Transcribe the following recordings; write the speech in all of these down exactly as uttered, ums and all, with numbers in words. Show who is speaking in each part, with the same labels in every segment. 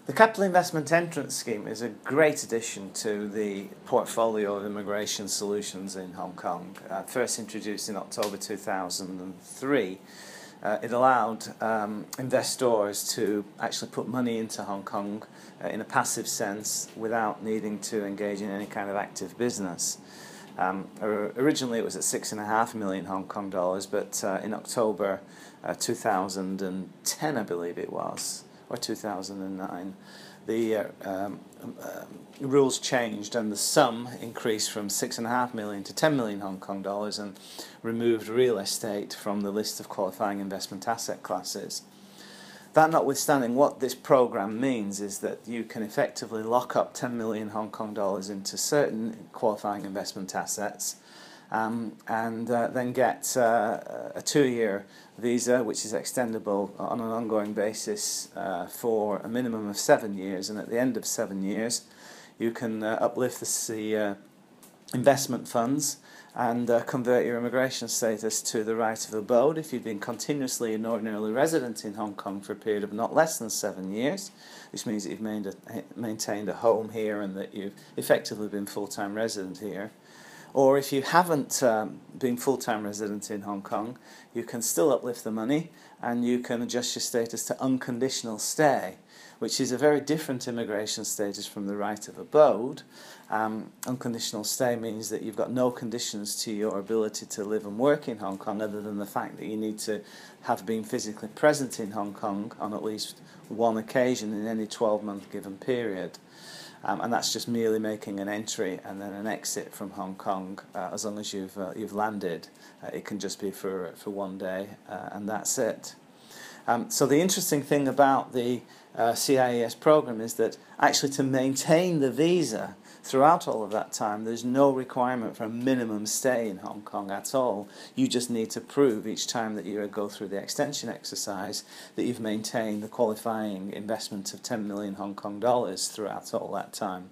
Speaker 1: The Capital Investment Entrance Scheme is a great addition to the portfolio of immigration solutions in Hong Kong. Uh, first introduced in October two thousand three, uh, it allowed um, investors to actually put money into Hong Kong uh, in a passive sense without needing to engage in any kind of active business. Um, originally it was at six and a half million Hong Kong dollars, but uh, in October uh, two thousand ten, I believe it was, or two thousand nine, the uh, um, uh, rules changed and the sum increased from six and a half million to ten million Hong Kong dollars and removed real estate from the list of qualifying investment asset classes. That notwithstanding, what this program means is that you can effectively lock up ten million Hong Kong dollars into certain qualifying investment assets um, and uh, then get uh, a two-year visa which is extendable on an ongoing basis uh, for a minimum of seven years, and at the end of seven years you can uh, uplift the, the uh, investment funds and uh, convert your immigration status to the right of abode if you've been continuously and ordinarily resident in Hong Kong for a period of not less than seven years, which means that you've made a, maintained a home here and that you've effectively been full-time resident here. Or if you haven't um, been full-time resident in Hong Kong, you can still uplift the money and you can adjust your status to unconditional stay, which is a very different immigration status from the right of abode. Um, unconditional stay means that you've got no conditions to your ability to live and work in Hong Kong other than the fact that you need to have been physically present in Hong Kong on at least one occasion in any twelve-month given period. Um, and that's just merely making an entry and then an exit from Hong Kong. Uh, as long as you've uh, you've landed, uh, it can just be for for one day, uh, and that's it. Um, so the interesting thing about the uh, C I E S program is that actually to maintain the visa throughout all of that time, there's no requirement for a minimum stay in Hong Kong at all. You just need to prove each time that you go through the extension exercise that you've maintained the qualifying investment of ten million Hong Kong dollars throughout all that time.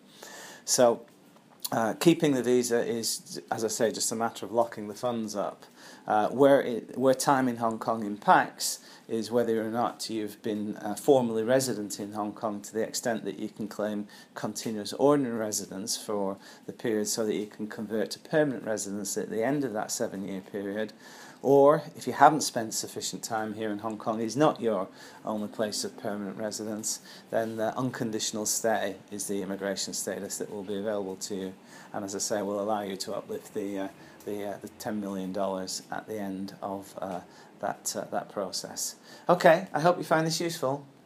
Speaker 1: So uh, keeping the visa is, as I say, just a matter of locking the funds up. Uh, where, it, where time in Hong Kong impacts is whether or not you've been uh, formally resident in Hong Kong to the extent that you can claim continuous ordinary residence for the period so that you can convert to permanent residence at the end of that seven-year period. Or if you haven't spent sufficient time here in Hong Kong, is not your only place of permanent residence, then uh, unconditional stay is the immigration status that will be available to you, and as I say, will allow you to uplift the uh, the, uh, the ten million dollars at the end of uh, that uh, that process. Okay, I hope you find this useful.